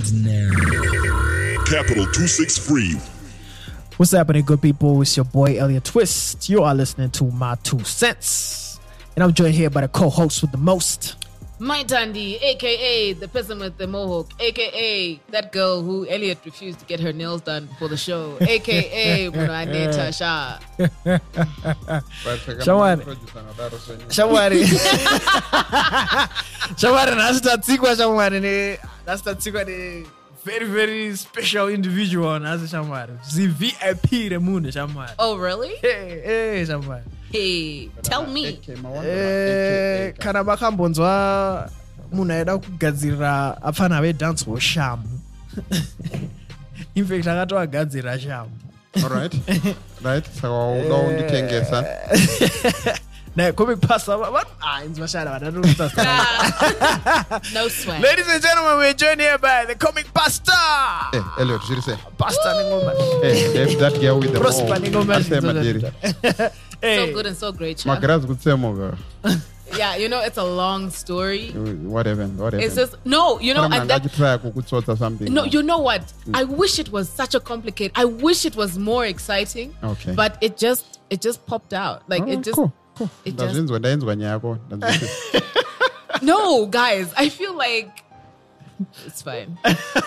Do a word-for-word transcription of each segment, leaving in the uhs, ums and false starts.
And now, Capital two six three. What's happening, good people? It's your boy Elliot Twist. You are listening to My Two Cents. And I'm joined here by the co-host with the most. My Tandy, aka the person with the mohawk, aka that girl who Elliot refused to get her nails done for the show, aka Munaneta Shah. Shawari. Shawari. Shawari, nasitatikwa Shawari ne. Nasitatikwa ne. Very, very special individual. Nasi Shawari. The V I P remune Shawari. Oh, really? Hey, hey, Shawari. Hey, tell me. Eh, kana bakambonzwa munhu aida kugadzirira apfana ve dance wo shamu. In fact akatogadzira shamu. All right. Right. So uda unditengesa. Na comic pastor what ah inzwashara vatatu. No sweat. Ladies and gentlemen, we're joined here by the comic pastor. Hey, Elliot, what did you say? Pastor Ningoma. Hey, if that girl with the Prosper Ningoma. So good and so great. Shah. Magras good same Yeah, you know, it's a long story. What happened? What happened? It's just, no, you know, and that, try to something. no, you know what? I wish it was such a complicated, I wish it was more exciting. Okay. But it just, it just popped out. Like, Oh, it just, cool, cool. it That's just, when that's when you go. no, guys, I feel like it's fine.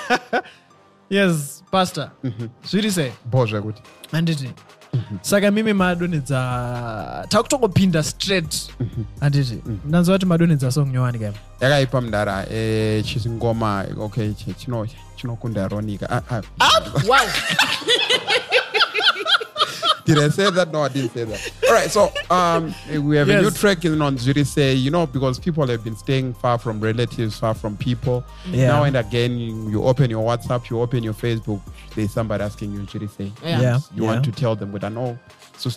Yes, pastor. Zviri sei? Bozha kuti. Handiti. Saka mimi madonedza takutongopinda straight. Handiti. Ndanzwa kuti madonedza song nyowani game. Yakaipa mudara eh chizingoma okay chino chinokunda Ronika. Ah, ah. Wow. Did I say that? No, I didn't say that. All right, so um, we have Yes. a new track in on Zuri Say, you know, because people have been staying far from relatives, far from people. Yeah. Now and again, you, you open your WhatsApp, you open your Facebook, there's somebody asking you Zuri Say. Yeah. Yeah. You want to tell them, but I know, so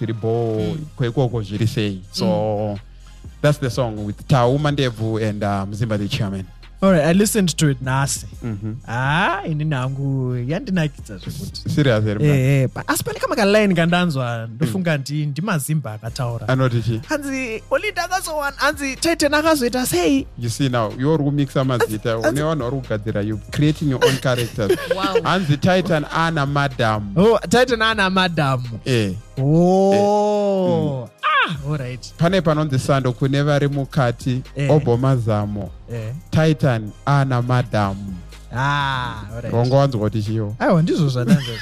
Zuri Say. So that's the song with Tau Mandevu and um, Zimba the Chairman. All right, I listened to it nasi. Mm-hmm. Ah, ini nangu yandinakidza zvekuti. Serious, Eh, eh, pa- asi pane kama kaline kandanzwa ndofunga ndi ndimazimba akataura. I know this. Hanzi Olinda akazowana, hanzi Titan akazoita sei? You see now, you're remixing mazita. You're creating your own characters. Wow. And the Titan Anna Madam. Oh, Titan ana madam. Eh. Oh. Ah, all right. Pane pano ndisando kuneva mukati Eh. obomazamo. Eh. Titan Anna Madam. Ah, all right. Wongo wanzo what is yo. Oh, ndizvo zvadanzwa.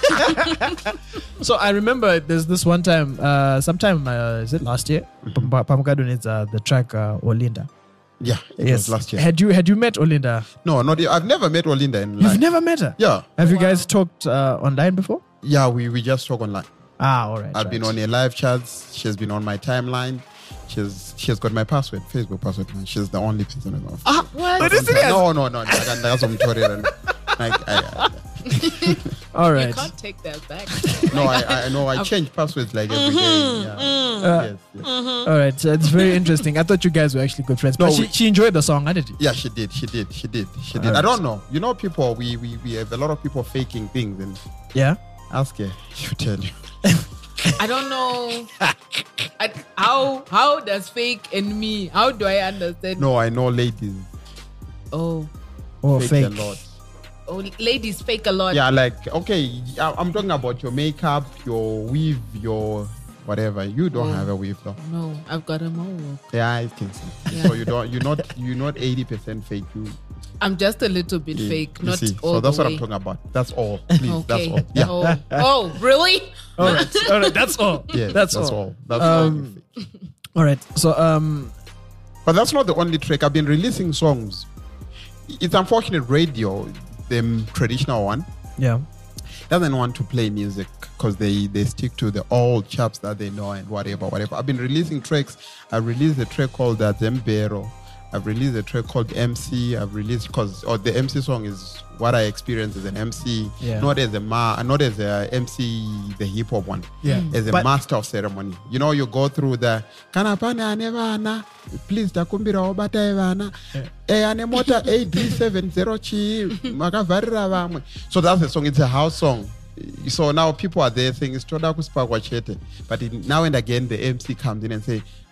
So I remember there's this one time, uh, sometime, uh, is it last year? Pa- Pamukadonedza the track uh, Olinda. Yeah, it Yes. was last year. Had you had you met Olinda? No, not I've never met Olinda in You've life. never met her? Yeah. Have you guys talked uh, online before? Yeah, we, we just talk online. Ah, all right. I've right. been on her live chats. She's been on my timeline. She's she's got my password, Facebook password. Man. She's the only person in my Ah, what? Are you serious? No, no, no. Like, that's some tutorial. Like, I, I, All You right. can't take that back. no, I, I know. I change passwords like every day. Yeah. Uh, Yes, yes. All right. So it's very interesting. I thought you guys were actually good friends. No, but she, we- she enjoyed the song, didn't she? Yeah, she did. She did. She did. She did. I Alright. don't know. You know, people. We, we we have a lot of people faking things, and Yeah. ask her. She'll tell you. I don't know. I, how how does fake and me? How do I understand? No, I know ladies Oh, Or fake, fake. a lot. oh, ladies fake a lot. Yeah, like okay, I- I'm talking about your makeup, your weave, your whatever. You don't Oh. have a weave though. No, I've got a mohawk. Yeah, I can see. Yeah. So you don't. You're not. You're not eighty percent fake. You. I'm just a little bit you- fake, you not see. all So that's the what way. I'm talking about. That's all. Please. Okay. That's all. Yeah. Oh, oh, really? All right. All right. That's all. Yeah. That's, That's, all. all. That's Um, all. All right. So um, But that's not the only track. I've been releasing songs. It's unfortunate radio, the traditional one, yeah. doesn't want to play music because they, they stick to the old chaps that they know and whatever, whatever. I've been releasing tracks. I released a track called uh, Zembero. I've released a track called M C. I've released because or the M C song is what I experienced as an M C, Yeah. not as a ma, not as a M C, the hip hop one. Yeah. As a But- master of ceremony. You know, you go through the kana pana nevana, please takumbira obata evana, eh ane mota A D seven zero chi makavarira vamwe. So that's the song. It's a house song. So now people are there saying it's toda kuspakwa chete, but it, now and again the M C comes in and say,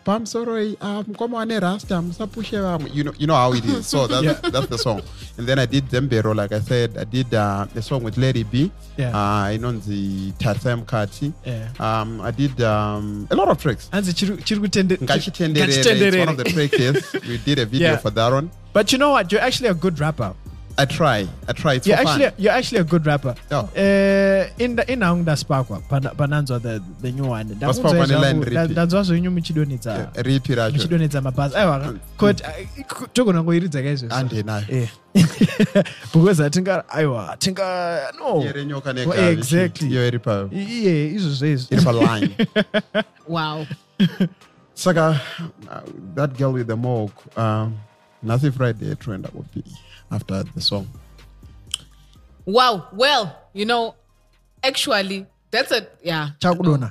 Pamsoroi, um, come on, Rasta, Musapushe, you know, you know how it is. So that's, Yeah. that's the song. And then I did Zembero, like I said, I did uh, the song with Larry B. Yeah. Uh, you know, the Tatsam Kati. Yeah. Um, I did um, a lot of tricks. And the chiru- chirugutende- Ngachitenderere, Ngachitenderere. it's one of the tracks, yes. We did a video Yeah. for that one. But you know what? You're actually a good rapper. I try. I try. It's You're for actually fun. you're actually a good rapper. Yeah. Uh, in the in Aung Sparkwa, Pananzo the the new one. Sparkwa ni line repeat. That's also new Michidonita. Yeah, Ripi Rajo. Michidonita mabas. Aiwa. Quote Togo na ngoiridza guys. Ande nayo. Eh. Because I think aiwa, I think uh, no. Yere nyoka Well, nekavi. exactly. Yo iripa. Yeah, izo says. Iripa line. Wow. Saka, uh, that girl with the mog, um, Nasi Friday trend that would be after the song. Wow. Well, you know, actually, that's a yeah. Chakudona.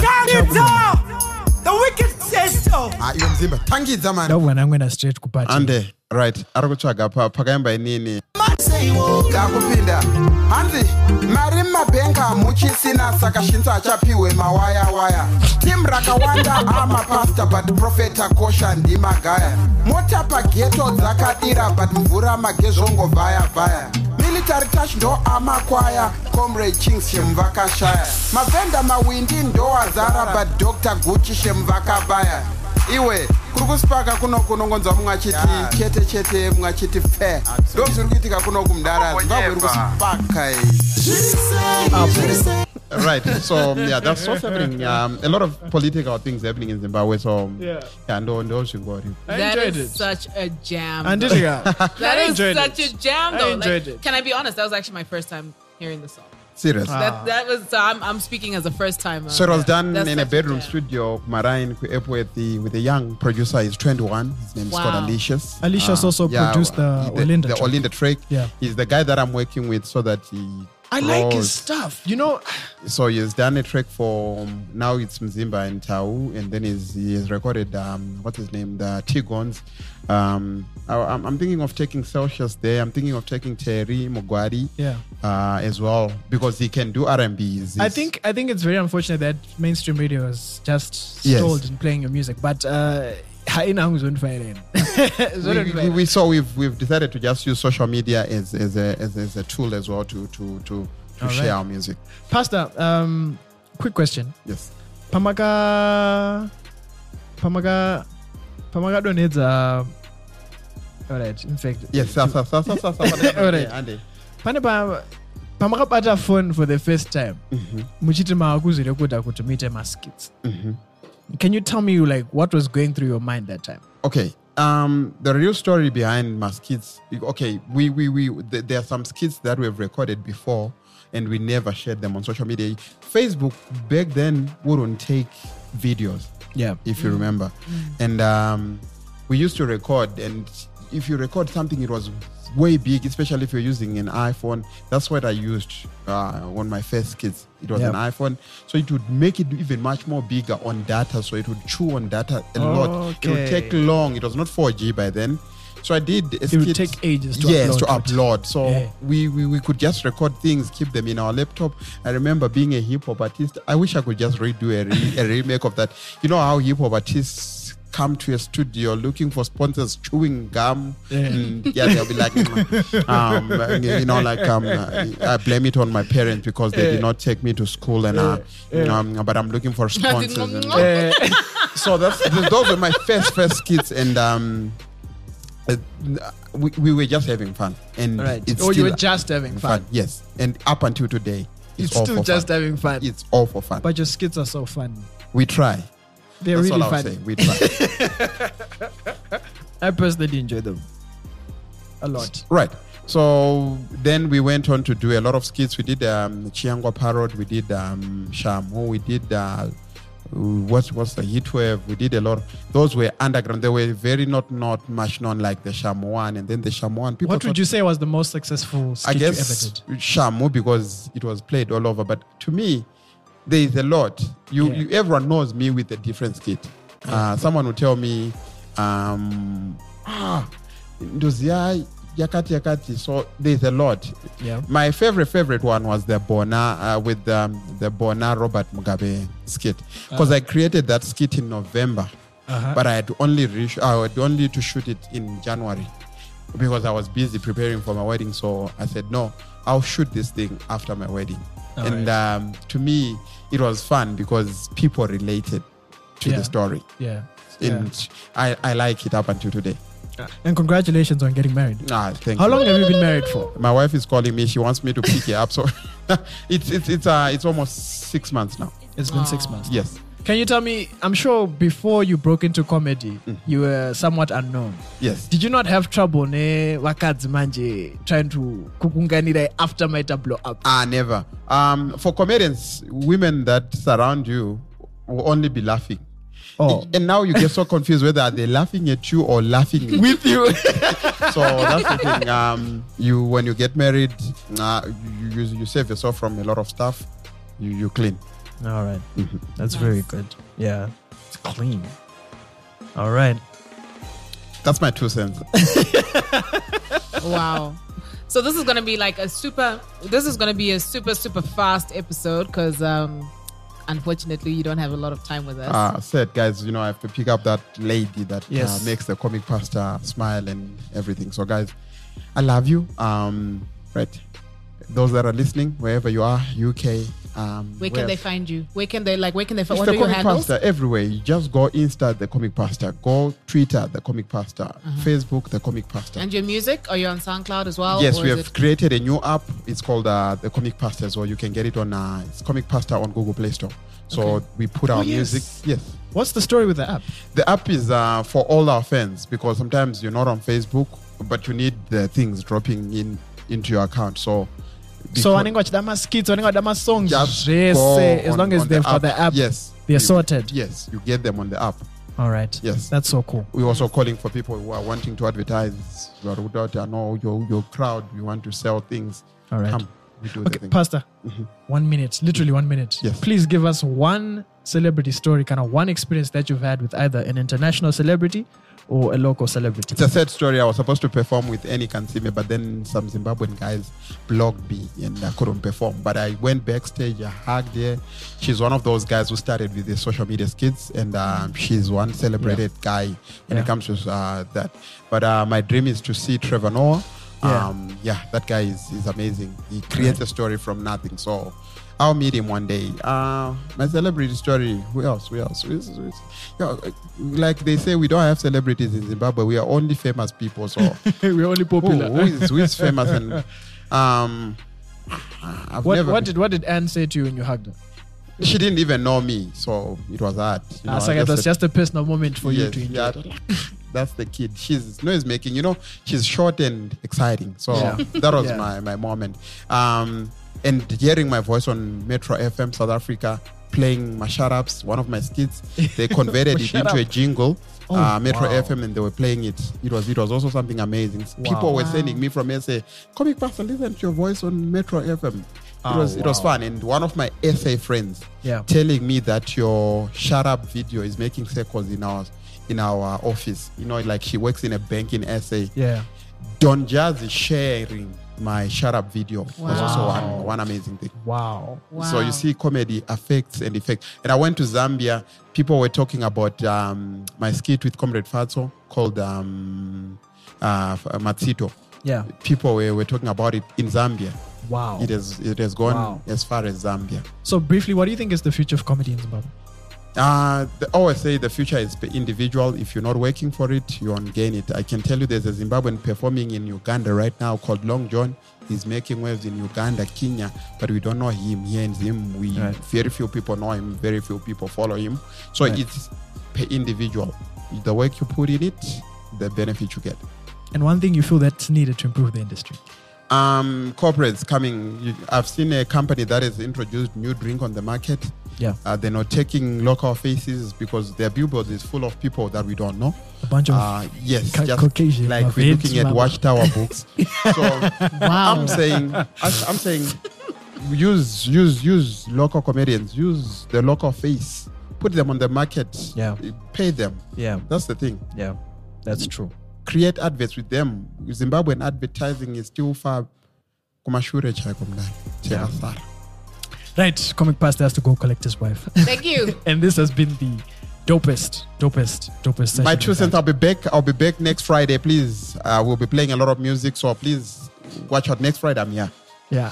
The wicked says so. Ah, iyo mzimba. Tangidza man. That one I'm going straight kupati. Ande, right. Arakutsvaga pa pakaimba inini. Ndakupinda hanzi mari mumabhenga muchisina saka shinzo achapiwe mawaya waya tim rakawanda amapasta but profeta kosha ndimagaya mota pageto dzakadira but mvura magezvongo vhaya vhaya military touch ndo amakwaya comrade kings shemvakashaya mavhenda mawindi ndo azara but dr guchi shemvakabaya iwe kuri kuspaka kuno kunongonzwa mumwe achiti chete chete mumwe achiti fe ndo zviri kuitika kuno kumudara zimbabwe iri kuspaka Right. So um, yeah, that's what's happening. Um, a lot of political things happening in Zimbabwe. So Yeah. yeah, no, no, Shingori. I That enjoyed is it. such a jam. And though. did you? That That is such it. a jam, I though. enjoyed Like, it. can I be honest? That was actually my first time hearing the song. Serious. Ah. That that was so. I'm I'm speaking as a first timer. So it was done That's in a such bedroom jam. studio, Marine, with the with the young producer. He's twenty-one. His name is Wow. called Alicious. Alicious also produced the the, Olinda the track. Olinda track. Yeah. He's the guy that I'm working with, so that he. I like his grows. stuff. You know, So he's done a track for um, now it's Mzimba and Tau, and then he's, he has recorded um, what's his name, the Tigons. Um, I, I'm, I'm thinking of taking Celsius there. I'm thinking of taking Terry Mogwari yeah. uh, as well because he can do R and B. I think I think it's very unfortunate that mainstream radio is just Yes. stalled in playing your music. But uh, haina Aung Zone Fire. we, we, we saw we've we've decided to just use social media as as a as, as a tool as well to to to, to All share right. our music. Pastor, um, quick question. Yes. Pamaka, Pamaka, Pamaka donetsa. All right. In fact, Yes. Sa, sa, sa, sa, sa, sa, All right. Andy. pane pa pamakabata phone for the first time. Muchiti maakuzvirekoda kuti muite maskits. Can you tell me like what was going through your mind that time? Okay. Um, the real story behind my skits. Okay, we we we th- there are some skits that we've recorded before, and we never shared them on social media. Facebook back then wouldn't take videos, Yeah. if you remember, and um, we used to record. And if you record something, it was way big, especially if you're using an iPhone. That's what I used uh, on my first skits. It was Yeah. an iPhone, so it would make it even much more bigger on data. So it would chew on data a lot. It would Okay. take long. It was not four G by then. So I did a It would skit- take ages to yes, upload to it. upload. So Yeah. we, we we could just record things, keep them in our laptop. I remember being a hip hop artist. I wish I could just redo a, re- a remake of that. You know how hip hop artists come to a studio looking for sponsors, chewing gum. Yeah. And yeah, they'll be like, um, you know, like um, I blame it on my parents because they did not take me to school, and uh, um, but I'm looking for sponsors. and, Uh, so that's those were my first first skits, and um, uh, we, we were just having fun, and right. it's Or you still were just having fun. fun. Yes, and up until today, it's, It's all still for just fun. having fun. It's all for fun. But your skits are so fun. We try. They're That's really all I'll fun. say. We try. I personally enjoy them a lot. Right. So then we went on to do a lot of skits. We did um, Chiangwa Parrot. We did um, Shamu. We did uh, what was the Heat Wave. We did a lot. Those were underground. They were very not not much known like the Shamu one, and then the Shamu one. People What would thought- you say was the most successful skit I you guess ever did? Shamu because it was played all over. But to me, there is a lot. You, Yeah. you everyone knows me with a different skit. Uh, someone will tell me, um, ah, ndozia yakati yakati. So there's a lot. Yeah. My favorite favorite one was the Bona uh, with um, the Bona Robert Mugabe skit because I created that skit in November Uh-huh. but I had only reach, I had only to shoot it in January because I was busy preparing for my wedding. So I said, no, I'll shoot this thing after my wedding. All and um, to me, it was fun because people related to Yeah. the story. Yeah. Yeah. And I, I like it up until today. And congratulations on getting married. Ah, thank How you. long have you been married for? My wife is calling me. She wants me to pick her up. So it's it's it's uh it's almost six months now. It's been six months. Yes. Can you tell me, I'm sure before you broke into comedy, Mm. you were somewhat unknown. Yes. Did you not have trouble ne wakadzi manje trying to kukunganira after Maita blow up? Ah, never. Um, for comedians, women that surround you will only be laughing. Oh. And now you get so confused whether they're laughing at you or laughing with you. So that's the thing. Um, you when you get married, uh, you, you you save yourself from a lot of stuff. You you clean. All right. Mhm. That's very good. Yeah. It's clean. All right. That's my two cents. Wow. So this is gonna be like a super. This is gonna be a super super fast episode because um, unfortunately you don't have a lot of time with us. Uh, said guys, you know I have to pick up that lady that Yes. uh, makes the comic pastor smile and everything. So guys, I love you. Um, right. Those that are listening, wherever you are, U K. Um, where can they find you? Where can they like? Where can they find? It's What the are your comic handles? pastor everywhere. You just go Insta the comic pastor, go Twitter the comic pastor, Facebook the comic pastor. And your music? Are you on SoundCloud as well? Yes, or we is have it- created a new app. It's called uh, the Comic Pastor, so you can get it on uh, it's Comic Pastor on Google Play Store. So Okay. we put our Oh, yes. music. Yes, What's the story with the app? the app is uh, for all our fans because sometimes you're not on Facebook, but you need the things dropping in into your account. So So because- wanenga chidama skits, wanenga chidama songs. just Yes, go as on- long as on they've got the app, Yes, they're you- sorted. Yes, you get them on the app. All right. Yes. That's so cool. We're also calling for people who are wanting to advertise. You are without, I know your your crowd. You want to sell things. All right. Come, we do the Okay, thing. Pastor, one minute, literally one minute. Yes. Please give us one celebrity story, kind of one experience that you've had with either an international celebrity or a local celebrity. It's a sad story. I was supposed to perform with Annie Kansime, but then some Zimbabwean guys blocked me and I couldn't perform. But I went backstage, I hugged her. She's one of those guys who started with the social media skits, and um, she's one celebrated guy when Yeah. it comes to uh, that. But uh, my dream is to see Trevor Noah. Yeah. Um, yeah, that guy is, is amazing. He creates a story from nothing. So I'll meet him one day. Uh, my celebrity story. Who else? Who else? Who else? Who else? You know, like they say, we don't have celebrities in Zimbabwe. We are only famous people. So We're only who, popular. who, is, who is famous? And um, I've what, never. what did what did Anne say to you when you hugged her? she didn't even know me, so it was hard. You know, Ah, so I it was said- just a personal moment for you Yes, to enjoy. yeah. That's the kid. She's noise making. You know, she's short and exciting. So Yeah. that was Yeah. my my moment. Um, and hearing my voice on Metro F M South Africa, playing my shut ups, one of my skits, they converted it Shut into up. a jingle. Oh, uh, Metro wow. F M, and they were playing it. It was it was also something amazing. People were Wow. sending me from S A, comic pastor, listen to your voice on Metro F M. It Oh, was it was wow. fun. And one of my S A friends Yeah. telling me that your shut up video is making circles in our in our office. You know, like she works in a bank in S A. Yeah. Don Jazz is sharing my shut up video. Was also Wow. one, one amazing thing. Wow. Wow. So you see comedy affects and effects. And I went to Zambia. People were talking about um, my skit with Comrade Fatso called um, uh, Matsito. Yeah. People were, were talking about it in Zambia. Wow. It has it has gone Wow. as far as Zambia. So briefly, what do you think is the future of comedy in Zimbabwe? Uh, the, always say the future is individual. If you're not working for it, you won't gain it. I can tell you there's a Zimbabwean performing in Uganda right now called Long John. He's making waves in Uganda, Kenya, but we don't know him here in Zim. We Right. very few people know him. Very few people follow him. So Right. it's per individual. The work you put in it, the benefit you get. And one thing you feel that's needed to improve the industry. Um, corporates coming. You, I've seen a company that has introduced new drink on the market. Yeah. Uh, they're not taking local faces because their billboard is full of people that we don't know. A bunch of Uh, yes, Ca- just Caucasian like of we're it, looking at mama. Watchtower books. So Wow. I'm saying, I'm saying, use use use local comedians, use the local face, put them on the market, Yeah. pay them. yeah, That's the thing. yeah, that's true. Create adverts with them. Zimbabwean advertising is still far. Kumashure chaiko mndani. Chekasara. Right, Comic Pastor has to go collect his wife. Thank you. And this has been the Dopest, dopest, dopest. My session two we've cents. had. I'll be back. I'll be back next Friday. Please, uh, we'll be playing a lot of music, so please watch out next Friday. I'm here. Yeah.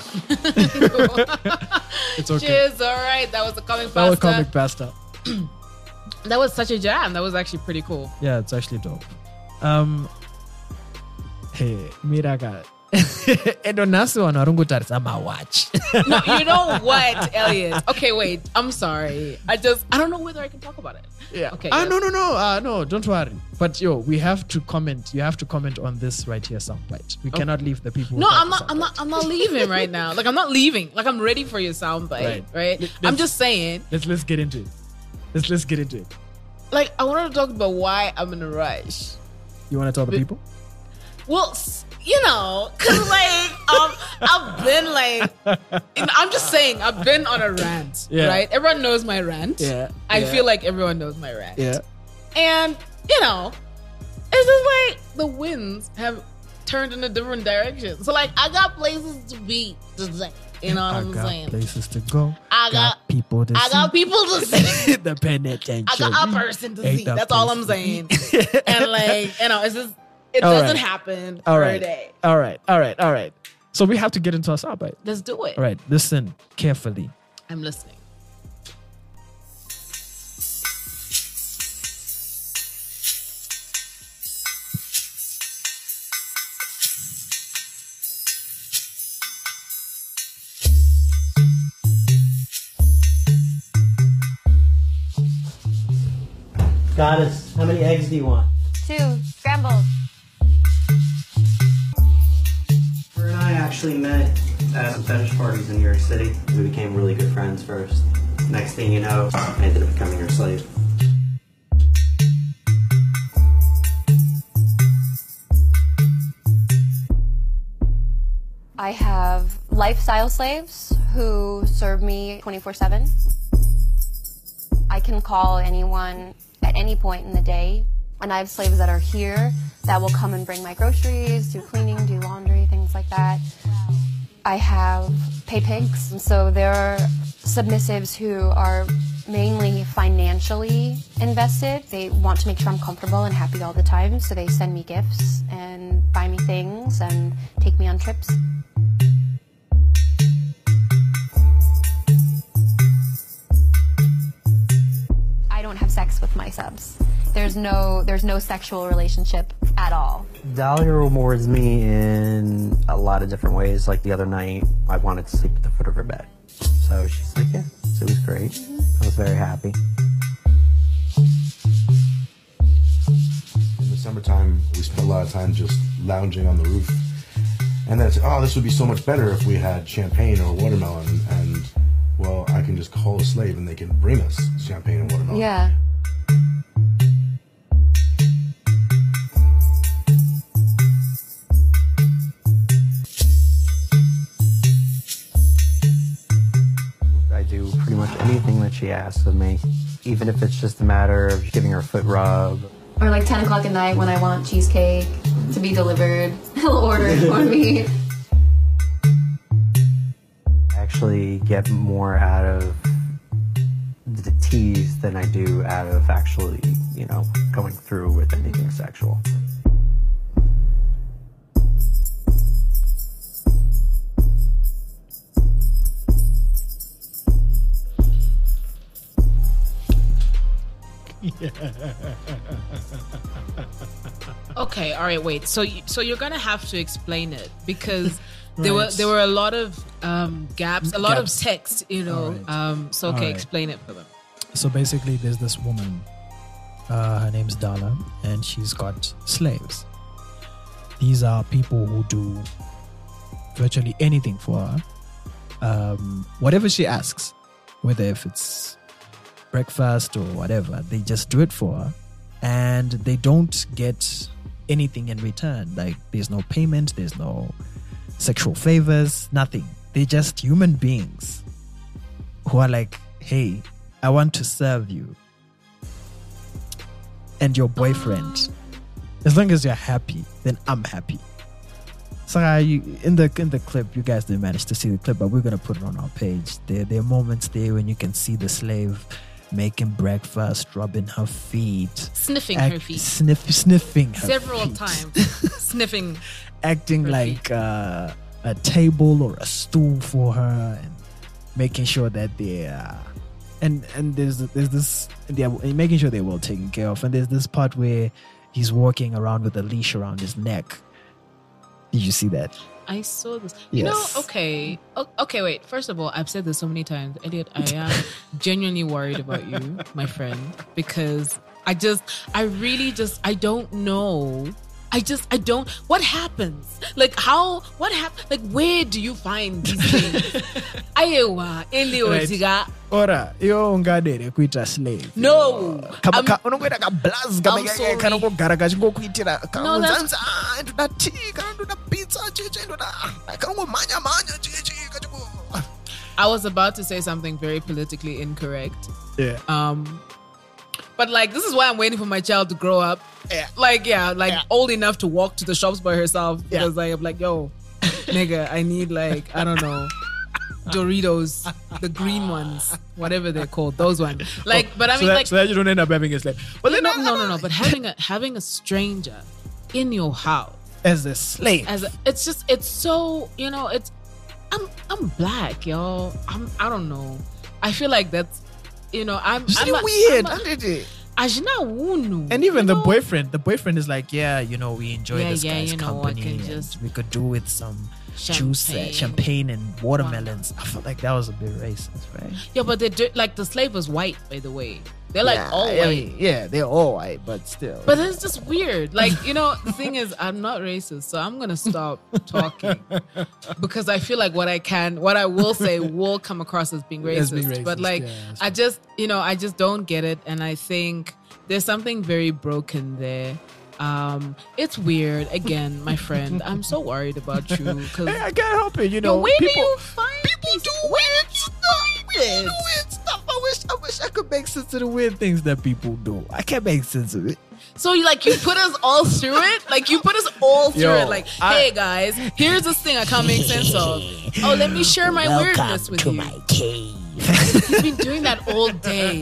It's okay. Cheers. All right. That was the comic That was pasta. comic pasta. That was such a jam. That was actually pretty cool. Yeah, it's actually dope. Um, hey, Miraga. Edonasu and Arungutar my watch. No, you know what, Elliot? Okay, wait. I'm sorry. I just I don't know whether I can talk about it. Yeah. Okay. Ah, yes. no, no, no. Uh, no, don't worry. But yo, we have to comment. You have to comment on this right here, soundbite. We cannot leave the people. No, without I'm the not. I'm soundbite. not. I'm not leaving right now. Like I'm not leaving. Like I'm ready for your soundbite. Right. Right. Let- I'm let's- just saying. Let's let's get into it. Let's let's get into it. Like I wanted to talk about why I'm in a rush. You want to tell the But- people? Well, s- you know, cause like um, I've been like, you know, I'm just saying I've been on a rant, Yeah. right? Everyone knows my rant. Yeah, I yeah. feel like everyone knows my rant. Yeah. And you know, it's just like the winds have turned in a different direction. So like I got places to be today. You know what I I'm got saying? places to go. I got- people to I see. got people to see. the penitentiary. I got a person to Ain't see. the That's all I'm place to saying. And like, you know, it's just it All doesn't right. happen All every right. day. All right. All right. All right. So we have to get into our soundbite. Let's do it. All right. Listen carefully. I'm listening. Goddess, how many eggs do you want? Two, scrambled. Her and I actually met at some fetish parties in New York City. We became really good friends first. Next thing you know, I ended up becoming her slave. I have lifestyle slaves who serve me twenty-four seven. I can call anyone at any point in the day. And I have slaves that are here that will come and bring my groceries, do cleaning, do laundry, things like that. I have pay pigs. And so there are submissives who are mainly financially invested. They want to make sure I'm comfortable and happy all the time. So they send me gifts and buy me things and take me on trips. I don't have sex with my subs. There's no there's no sexual relationship at all. Dahlia rewards me in a lot of different ways. Like the other night, I wanted to sleep at the foot of her bed. So she's like, yeah, so it was great. I was very happy. In the summertime, we spent a lot of time just lounging on the roof. And then it's, oh, this would be so much better if we had champagne or watermelon. And, well, I can just call a slave and they can bring us champagne and watermelon. Yeah. I do pretty much anything that she asks of me, even if it's just a matter of giving her a foot rub. Or like ten o'clock at night when I want cheesecake to be delivered, he'll order it for me. I actually get more out of the tease than I do out of actually, you know, going through with anything sexual. Okay, all right, wait. So, you, so you're gonna have to explain it because there Right. were there were a lot of um, gaps, a lot Gaps. of text, you know. All right. Um, so, okay, All right. explain it for them. So basically, there's this woman. Uh, her name's Dala, and she's got slaves. These are people who do virtually anything for her. Um, whatever she asks, whether if it's breakfast or whatever, they just do it for her, and they don't get anything in return. Like there's no payment, there's no sexual favors, nothing. They're just human beings who are like, hey, I want to serve you and your boyfriend. As long as you're happy, then I'm happy. So uh, you, in the in the clip, you guys didn't manage to see the clip, but we're gonna put it on our page. There, there are moments there when you can see the slave making breakfast, rubbing her feet, Sniffing act- her feet. sniff, sniffing her Several feet. times. Sniffing. acting her like uh, a table or a stool for her, and making sure that they're and and there's there's this they're making sure they're well taken care of. And there's this part where he's walking around with a leash around his neck. Did you see that? I saw this. You Yes. know, okay. O- Okay, wait. First of all, I've said this so many times. Elliot, I am genuinely worried about you, my friend, because I just, I really just, I don't know. I just, I don't, what happens? Like, how, what happens? Like, where do you find these things? Ayewa, Elliot, Right. Ora, yo ungadere kuita slave. No. Kama I'm- ka unongoita ka blaz I'm sorry. kana kugara kachingokuitira No, that's- kaunzanza ndoda tea kana ndoda pizza chichi ndoda kanongomanya manya chichi kachiko. I was about to say something very politically incorrect. Yeah. Um, but like, this is why I'm waiting for my child to grow up. Yeah. Like, yeah, like Yeah. old enough to walk to the shops by herself. Yeah. Because like, I'm like, yo, nigga, I need like, I don't know, Doritos, the green ones, whatever they're called, those ones. Like, but I so mean, that, like, so that you don't end up having a slave. But no, then no, no, no. But having a having a stranger in your house as a slave. as a, it's just, it's so, you know, it's, I'm I'm black, y'all. I'm I don't know. I feel like that's, you know, I'm, It's I'm really a- weird, I'm a- isn't it? Ajina wunu. And even you the know? boyfriend, the boyfriend is like, yeah, you know, we enjoy Yeah, this yeah, guy's you know, I company, can and just- we could do with some juice, uh, Champagne. champagne, and watermelons. I felt like that was a bit racist, right? Yeah, but they're di- like the slave was white, by the way. They're like Yeah, all I white. mean, yeah, they're all white, but still. But it's just weird. Like, you know, the thing is, I'm not racist, so I'm gonna stop talking because I feel like what I can, what I will say, will come across as being racist. As being racist, but like, yeah, that's I just, you know, I just don't get it, and I think there's something very broken there. Um, it's weird. Again, my friend, I'm so worried about you because Hey, I can't help it, you yo, know. where people, do you find people do weird stuff? weird stuff. I wish, I wish I could make sense of the weird things that people do. I can't make sense of it. So you like you put us all through it? Like you put us all through Yo, it. Like, I- hey guys, here's this thing I can't make sense of. Oh, let me share my weirdness with you. cave. He's been doing that all day.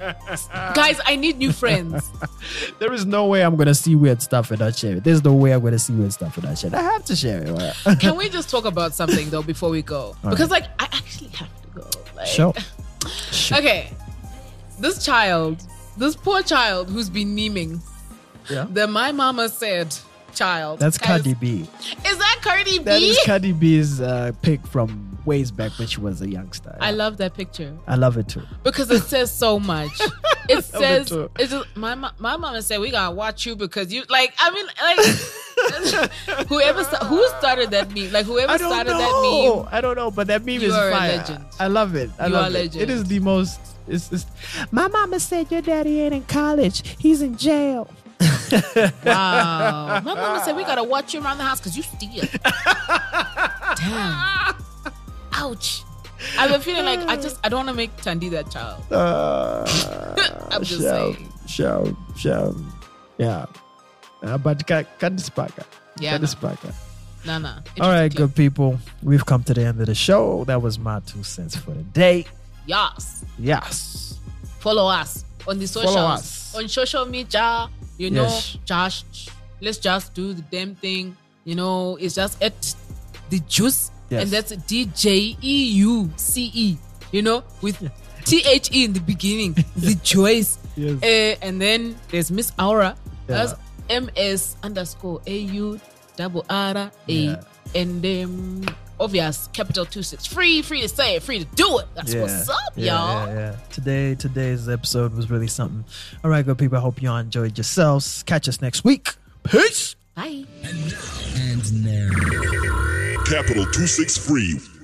Guys, I need new friends. There is no way I'm gonna see weird stuff and not share it. There's no way I'm gonna see weird stuff and not share it. I have to share it. Right? Can we just talk about something though before we go? All Because like I actually have to go. Like, Sure. Sure. Okay. This child, this poor child who's been memeing. Yeah. The my mama said child. That's Guys, Cardi B. Is that Cardi B? That is Cardi B's uh, pic from ways back when she was a youngster. I love that picture. I love it too. Because it says so much. It says too. it's just my mo- my mama said we gotta watch you because you like I mean like whoever sta- who started that meme like whoever I don't started know. that meme. I don't know, but that meme You is are a fire. legend. I love it. I You love are a it. It legend. is the most. It's, it's, my mama said your daddy ain't in college. He's in jail. Wow, my mama said we gotta watch you around the house because you steal. Damn. Ouch. I've been feeling like I just I don't want to make Tandy that child. Uh, I'm just shout, saying. Shout, shout. Yeah. Uh, but can Candice Yeah, Candice Parker. Nah, nah. All right, Interesting good people. We've come to the end of the show. That was my two cents for the day. clip. Yes. Yes. Follow us on the socials, Follow us. on social media. You know, Yes. just let's just do the damn thing. You know, it's just at the juice, Yes. and that's D J E U C E. You know, with T H E in the beginning, the choice. Yes. Uh, and then there's Miss Aura. Yeah. That's M S underscore A U double R A. Yeah. And then obvious capital two six. Free, free to say it, free to do it. That's Yeah. what's up, Yeah, y'all. Yeah, yeah. Today, today's episode was really something. All right, good people. I hope y'all enjoyed yourselves. Catch us next week. Peace. Bye. Capital two six Free